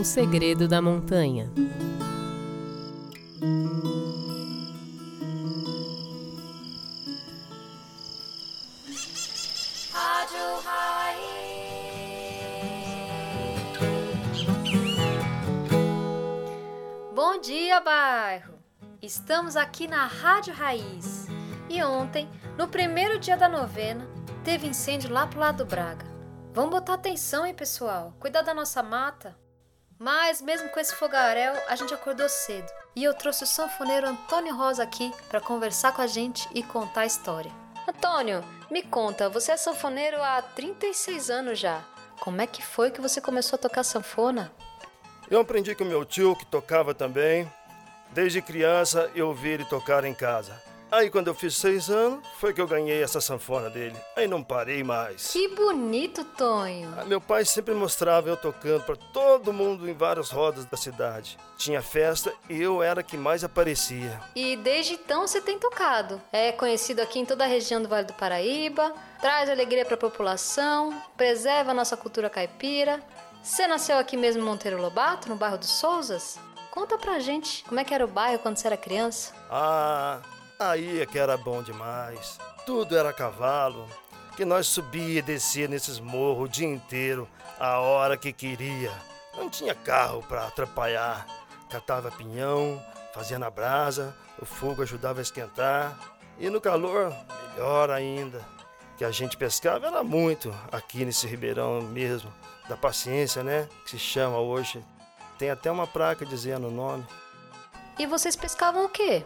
O Segredo da Montanha. Bom dia, bairro! Estamos aqui na Rádio Raiz. E ontem, no primeiro dia da novena, teve incêndio lá pro lado do Braga. Vamos botar atenção, hein, pessoal? Cuidar da nossa mata. Mas, mesmo com esse fogaréu, a gente acordou cedo. E eu trouxe o sanfoneiro Antônio Rosa aqui para conversar com a gente e contar a história. Antônio, me conta, você é sanfoneiro há 36 anos já. Como é que foi que você começou a tocar sanfona? Eu aprendi com meu tio, que tocava também. Desde criança, eu ouvi ele tocar em casa. Aí, quando eu fiz 6 anos, foi que eu ganhei essa sanfona dele. Aí não parei mais. Que bonito, Tonho! Meu pai sempre mostrava eu tocando para todo mundo em várias rodas da cidade. Tinha festa e eu era que mais aparecia. E desde então você tem tocado. É conhecido aqui em toda a região do Vale do Paraíba, traz alegria para a população, preserva a nossa cultura caipira. Você nasceu aqui mesmo em Monteiro Lobato, no bairro dos Souzas? Conta pra gente como é que era o bairro quando você era criança. Aí é que era bom demais. Tudo era cavalo, que nós subia e descia nesses morros o dia inteiro, a hora que queria. Não tinha carro para atrapalhar. Catava pinhão, fazia na brasa, o fogo ajudava a esquentar. E no calor, melhor ainda. Que a gente pescava era muito aqui nesse ribeirão mesmo, da Paciência, né? Que se chama hoje. Tem até uma placa dizendo o nome. E vocês pescavam o quê?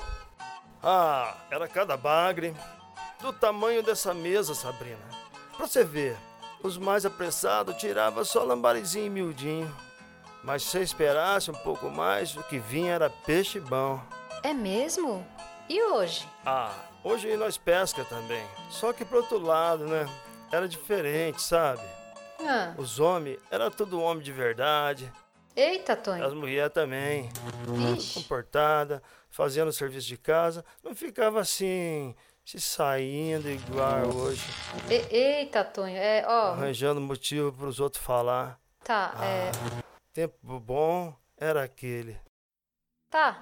Era cada bagre do tamanho dessa mesa, Sabrina. Pra você ver, os mais apressados tiravam só lambarizinho miudinho. Mas se você esperasse um pouco mais, o que vinha era peixe bom. É mesmo? E hoje? Hoje nós pesca também. Só que pro outro lado, né? Era diferente, sabe? Os homens, era tudo homem de verdade. Eita, Tonho. As mulheres também. Ixi. Comportada, fazendo serviço de casa. Não ficava assim, se saindo igual hoje. Eita, Tonho. Arranjando motivo pros outros falar. Tá, Tempo bom era aquele. Tá,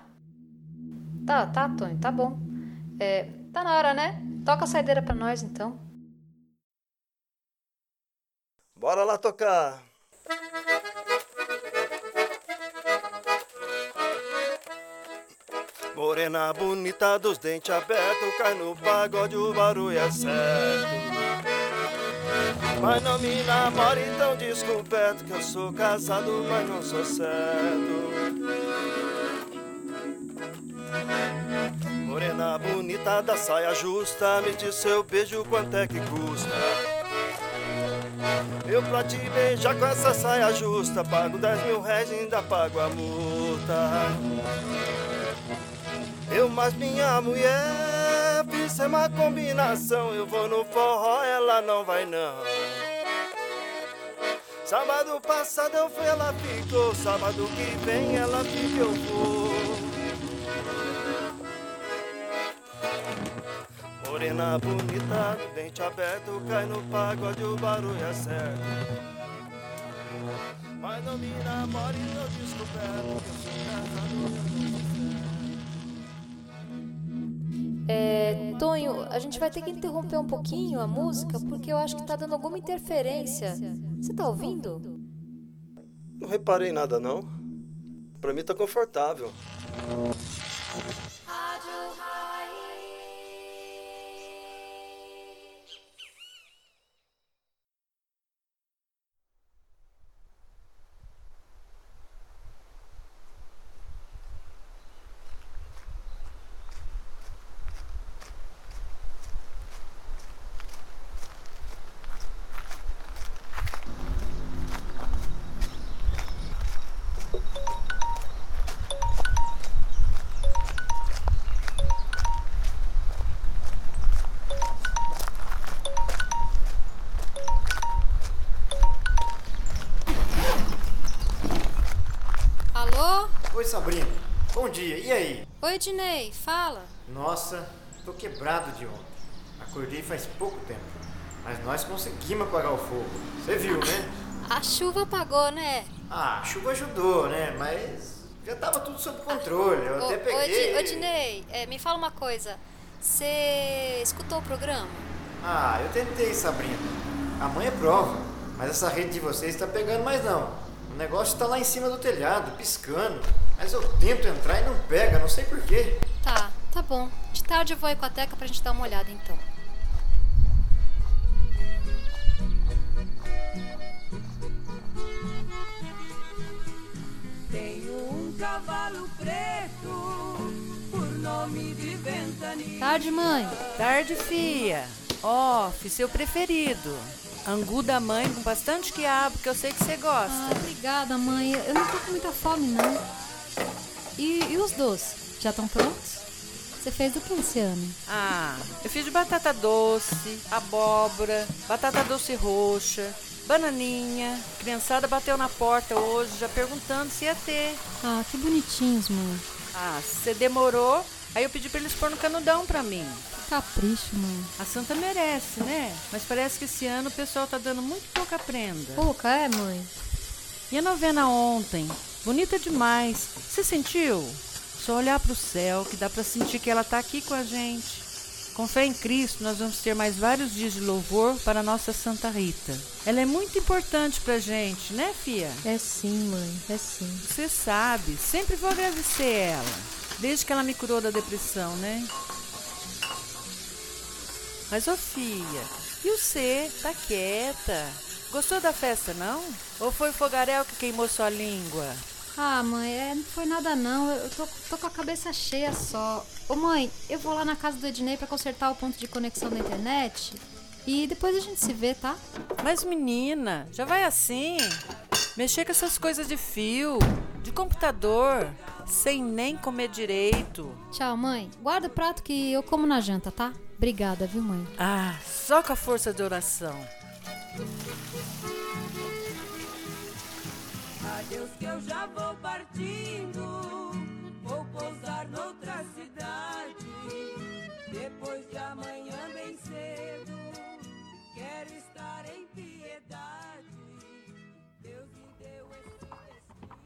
Tonho, tá bom. Tá na hora, né? Toca a saideira pra nós, então. Bora lá tocar. Morena bonita dos dentes abertos, cai no pagode, o barulho é certo. Mas não me namore tão descoberto, que eu sou casado, mas não sou certo. Morena bonita da saia justa, me diz seu beijo quanto é que custa. Eu pra te beijar com essa saia justa, pago 10 mil reais e ainda pago a multa. Eu mais minha mulher, fiz uma combinação. Eu vou no forró, ela não vai não. Sábado passado eu fui, ela ficou. Sábado que vem ela fica, eu vou. Morena bonita, dente aberto, cai no pagode, o barulho é certo. Mas não me namore, não descoberto, que eu sou casado. Tonho, a gente vai ter que interromper um pouquinho a música, porque eu acho que tá dando alguma interferência. Você tá ouvindo? Não reparei nada, não. Pra mim tá confortável. Alô? Oi, Sabrina. Bom dia. E aí? Oi, Ednei. Fala. Nossa, tô quebrado de ontem. Acordei faz pouco tempo. Mas nós conseguimos apagar o fogo. Você viu, né? A chuva apagou, né? Ah, a chuva ajudou, né? Mas já tava tudo sob controle. Eu até peguei. Ô, Dinei, me fala uma coisa. Você escutou o programa? Ah, eu tentei, Sabrina. Amanhã é prova. Mas essa rede de vocês tá pegando mais não. O negócio tá lá em cima do telhado, piscando. Mas eu tento entrar e não pega, não sei porquê. Tá bom. De tarde eu vou aí com a Teca pra gente dar uma olhada então. Tenho um cavalo preto, por nome de Ventania. Tarde, mãe. Tarde, fia. Fiz seu preferido. Angu da mãe com bastante quiabo, que eu sei que você gosta. Obrigada, mãe. Eu não tô com muita fome, não. E os doces? Já estão prontos? Você fez do que esse ano? Eu fiz de batata doce, abóbora, batata doce roxa, bananinha. A criançada bateu na porta hoje, já perguntando se ia ter. Que bonitinhos, mãe. Você demorou, aí eu pedi pra eles pôr no canudão pra mim. Que capricho, mãe. A Santa merece, né? Mas parece que esse ano o pessoal tá dando muito pouca prenda. Pouca, mãe? E a novena ontem? Bonita demais. Você sentiu? Só olhar pro céu que dá pra sentir que ela tá aqui com a gente. Com fé em Cristo, nós vamos ter mais vários dias de louvor para a nossa Santa Rita. Ela é muito importante pra gente, né, fia? É sim, mãe, é sim. Você sabe, sempre vou agradecer ela. Desde que ela me curou da depressão, né? Mas, filha, e você? Tá quieta? Gostou da festa, não? Ou foi o fogaréu que queimou sua língua? Mãe, não foi nada não. Eu tô com a cabeça cheia só. Ô, mãe, eu vou lá na casa do Ednei pra consertar o ponto de conexão da internet. E depois a gente se vê, tá? Mas, menina, já vai assim? Mexer com essas coisas de fio, de computador, sem nem comer direito. Tchau, mãe. Guarda o prato que eu como na janta, tá? Obrigada, viu, mãe? Só com a força de oração. Adeus que eu já vou partindo, vou pousar noutra cidade. Depois de amanhã bem cedo, quero estar em piedade. Deus me deu esse destino.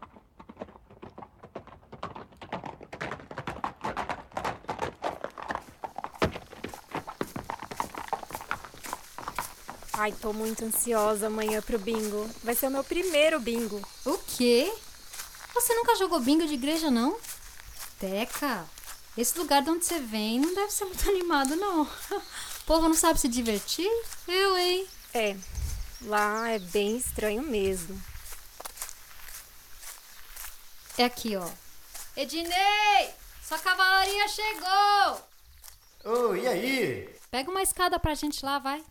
Ai, tô muito ansiosa amanhã pro bingo. Vai ser o meu primeiro bingo. O quê? Você nunca jogou bingo de igreja, não? Teca, esse lugar de onde você vem não deve ser muito animado, não. O povo não sabe se divertir? Eu, hein? Lá é bem estranho mesmo. É aqui, ó. Ednei! Sua cavalaria chegou! E aí? Pega uma escada pra gente lá, vai.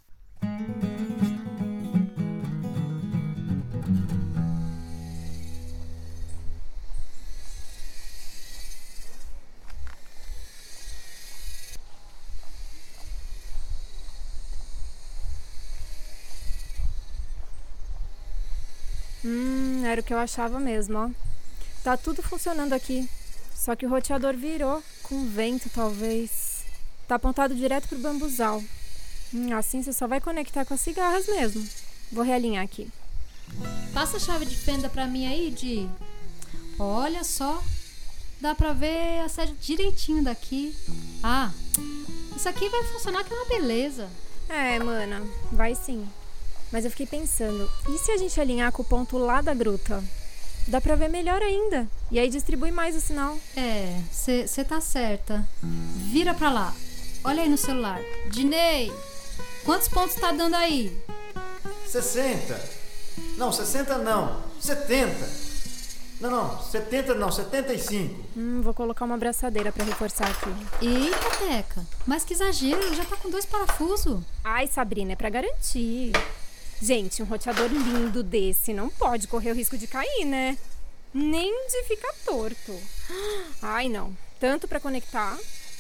Era o que eu achava mesmo, ó. Tá tudo funcionando aqui. Só que o roteador virou, com vento talvez. Tá apontado direto pro bambuzal. Assim você só vai conectar com as cigarras mesmo. Vou realinhar aqui. Passa a chave de fenda pra mim aí, Di. Olha só. Dá pra ver a sede direitinho daqui. Isso aqui vai funcionar que é uma beleza. Mana, vai sim. Mas eu fiquei pensando, e se a gente alinhar com o ponto lá da gruta? Dá pra ver melhor ainda. E aí distribui mais o sinal. Você tá certa. Vira pra lá. Olha aí no celular. Dinei, quantos pontos tá dando aí? 60. Não, 60 não. 70. Não, 70 não, 75. Vou colocar uma abraçadeira pra reforçar aqui. Eita, Teca, mas que exagero, já tá com 2 parafusos. Ai, Sabrina, é pra garantir. Gente, um roteador lindo desse não pode correr o risco de cair, né? Nem de ficar torto. Ai, não. Tanto pra conectar.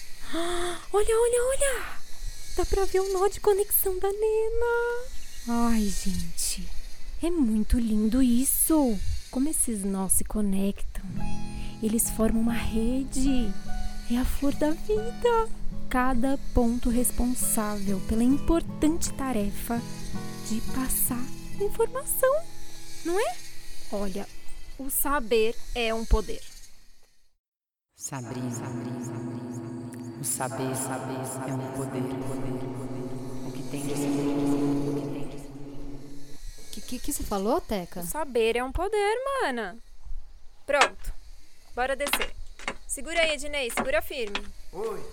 Olha! Dá pra ver o nó de conexão da Nena. Ai, gente. É muito lindo isso. Como esses nós se conectam. Eles formam uma rede. É a flor da vida. Cada ponto responsável pela importante tarefa de passar informação, não é? Olha, o saber é um poder. Sabrina, o saber é um poder. O que tem de saber. Que você falou, Teca? O saber é um poder, mana. Pronto. Bora descer. Segura aí, Ednei. Segura firme. Oi.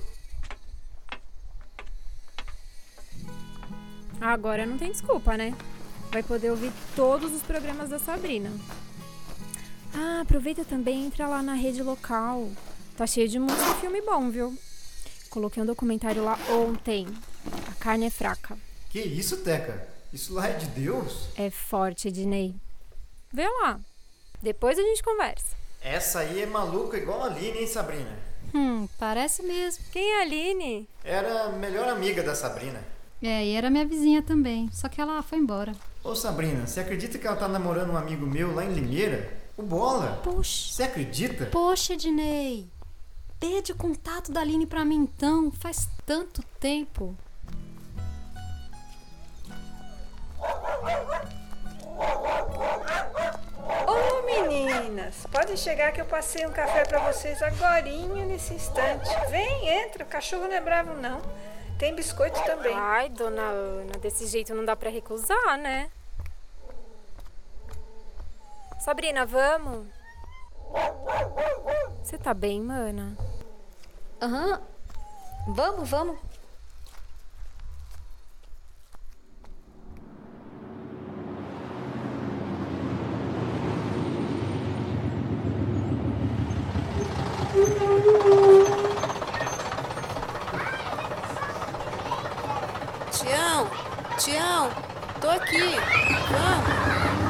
Agora não tem desculpa, né? Vai poder ouvir todos os programas da Sabrina. Ah, aproveita também e entra lá na rede local. Tá cheio de música e filme bom, viu? Coloquei um documentário lá ontem. A carne é fraca. Que isso, Teca? Isso lá é de Deus? É forte, Ednei. Vê lá. Depois a gente conversa. Essa aí é maluca igual a Aline, hein, Sabrina? Parece mesmo. Quem é a Aline? Era a melhor amiga da Sabrina. E era minha vizinha também, só que ela foi embora. Ô, Sabrina, você acredita que ela tá namorando um amigo meu lá em Limeira? O Bola. Poxa. Você acredita? Poxa, Ednei. Pede o contato da Aline pra mim então, faz tanto tempo. Ô meninas, podem chegar que eu passei um café pra vocês agorinha nesse instante. Vem, entra, o cachorro não é bravo não. Tem biscoito também. Ai, dona Ana, desse jeito não dá pra recusar, né? Sabrina, vamos? Você tá bem, mana? Aham. Vamos. Tião, tô aqui. Vamos.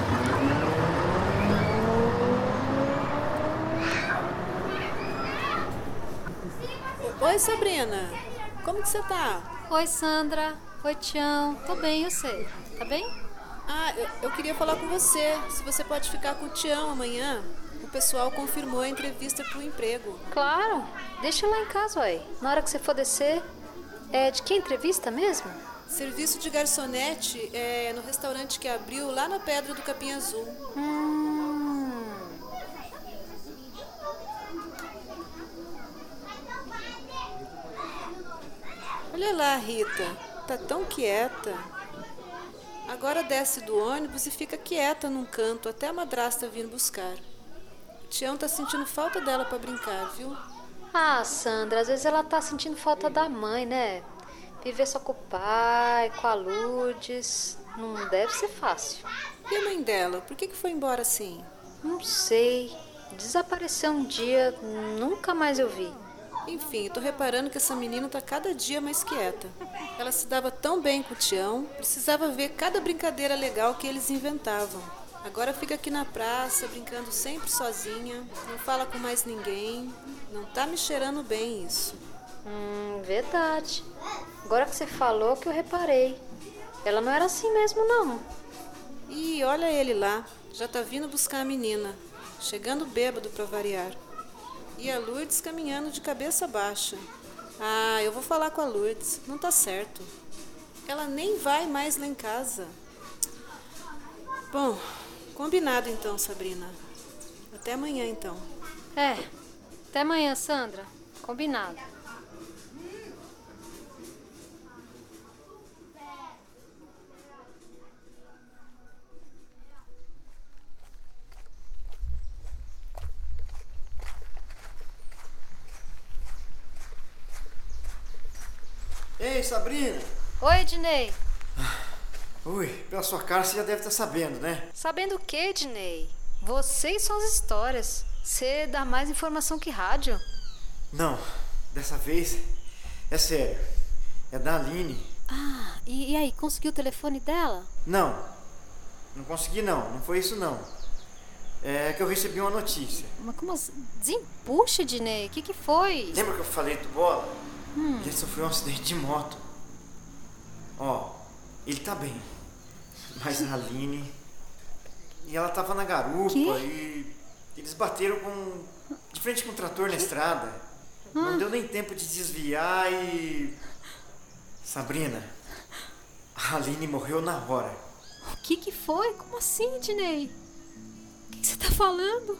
Oi, Sabrina. Como que você tá? Oi, Sandra. Oi, Tião. Tô bem, eu sei. Tá bem? Ah, eu queria falar com você. Se você pode ficar com o Tião amanhã. O pessoal confirmou a entrevista pro emprego. Claro. Deixa lá em casa, ué. Na hora que você for descer. É de que entrevista mesmo? Serviço de garçonete no restaurante que abriu lá na Pedra do Capim Azul. Olha lá, Rita. Tá tão quieta. Agora desce do ônibus e fica quieta num canto até a madrasta vir buscar. O Tião tá sentindo falta dela pra brincar, viu? Ah, Sandra, às vezes ela tá sentindo falta da mãe, né? Viver só com o pai, com a Lourdes, não deve ser fácil. E a mãe dela? Por que foi embora assim? Não sei. Desapareceu um dia, nunca mais eu vi. Enfim, eu tô reparando que essa menina tá cada dia mais quieta. Ela se dava tão bem com o Tião, precisava ver cada brincadeira legal que eles inventavam. Agora fica aqui na praça, brincando sempre sozinha, não fala com mais ninguém. Não tá me cheirando bem isso. Verdade. Agora que você falou que eu reparei. Ela não era assim mesmo, não. Ih, olha ele lá. Já tá vindo buscar a menina. Chegando bêbado pra variar. E a Lourdes caminhando de cabeça baixa. Ah, eu vou falar com a Lourdes. Não tá certo. Ela nem vai mais lá em casa. Bom, combinado então, Sabrina. Até amanhã, então. Até amanhã, Sandra. Combinado. Ei, Sabrina! Oi, Ednei. Ui, pela sua cara você já deve estar sabendo, né? Sabendo o quê, Ednei? Você e suas histórias. Você dá mais informação que rádio. Não, dessa vez é sério. É da Aline. Ah, e aí, conseguiu o telefone dela? Não consegui não. Não foi isso não. É que eu recebi uma notícia. Mas como assim? Desempuxa, Ednei. O que foi? Lembra que eu falei do Bola? Ele sofreu um acidente de moto. Ó, ele tá bem. Mas a Aline... E ela tava na garupa e eles bateram de frente com um trator na estrada. Não deu nem tempo de desviar e... Sabrina, a Aline morreu na hora. O que foi? Como assim, Ednei? que você tá falando?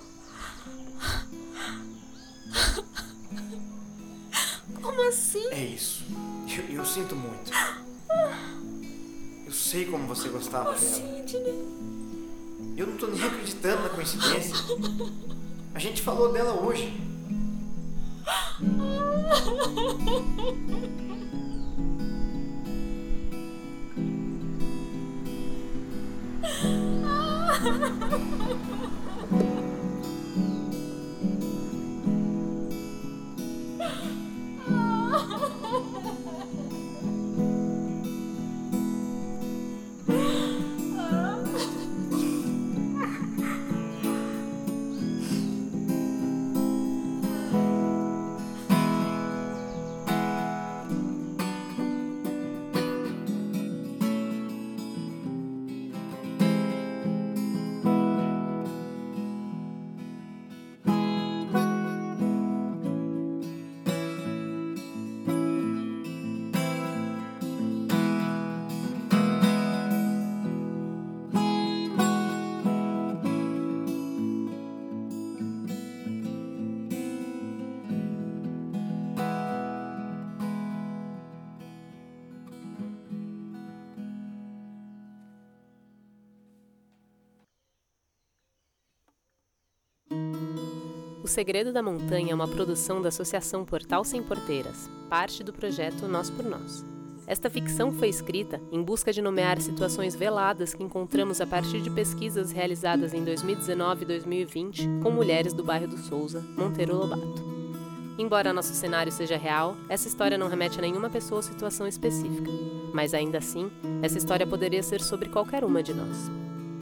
Como assim? É isso. Eu sinto muito. Eu sei como você gostava dela. Sidney. Eu não tô nem acreditando na coincidência. A gente falou dela hoje. O Segredo da Montanha é uma produção da Associação Portal Sem Porteiras, parte do projeto Nós por Nós. Esta ficção foi escrita em busca de nomear situações veladas que encontramos a partir de pesquisas realizadas em 2019 e 2020 com mulheres do bairro do Souza, Monteiro Lobato. Embora nosso cenário seja real, essa história não remete a nenhuma pessoa ou situação específica, mas ainda assim, essa história poderia ser sobre qualquer uma de nós.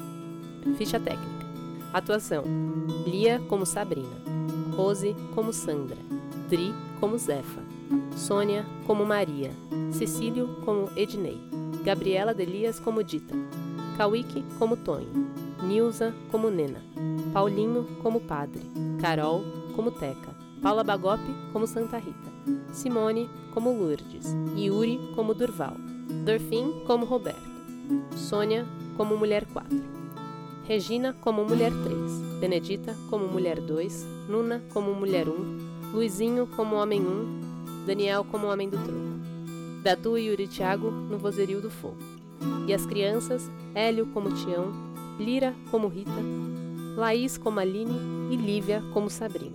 Ficha técnica. Atuação: Lia como Sabrina, Rose como Sandra, Dri como Zefa, Sônia como Maria, Cecílio como Ednei, Gabriela Delias como Dita, Kawiki como Tonho, Nilza como Nena, Paulinho como Padre, Carol como Teca, Paula Bagope como Santa Rita, Simone como Lourdes, Yuri como Durval, Dorfin como Roberto, Sônia como Mulher 4, Regina como Mulher 3, Benedita como Mulher 2, Nuna como Mulher 1, Luizinho como Homem 1, Daniel como Homem do Troco, Dadu e Yuri Thiago no Vozerio do Fogo. E as crianças, Hélio como Tião, Lira como Rita, Laís como Aline e Lívia como Sabrina.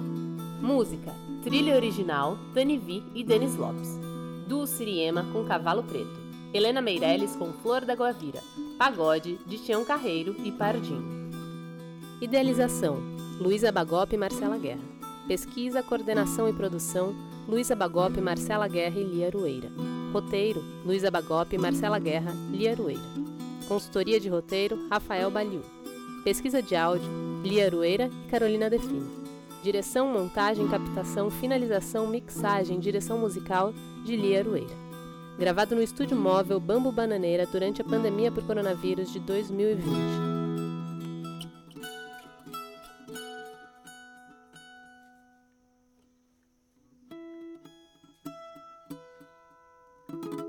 Música, trilha original, Dani Vi e Denis Lopes. Duo Siriema com Cavalo Preto. Helena Meirelles com Flor da Guavira. Pagode, de Tião Carreiro e Pardinho. Idealização, Luísa Bagope e Marcela Guerra. Pesquisa, coordenação e produção, Luísa Bagope, Marcela Guerra e Lia Arueira. Roteiro, Luísa Bagope, Marcela Guerra, Lia Arueira. Consultoria de roteiro, Rafael Baliu. Pesquisa de áudio, Lia Arueira e Carolina Defino. Direção, montagem, captação, finalização, mixagem, direção musical, de Lia Arueira. Gravado no Estúdio Móvel Bambu Bananeira durante a pandemia por coronavírus de 2020.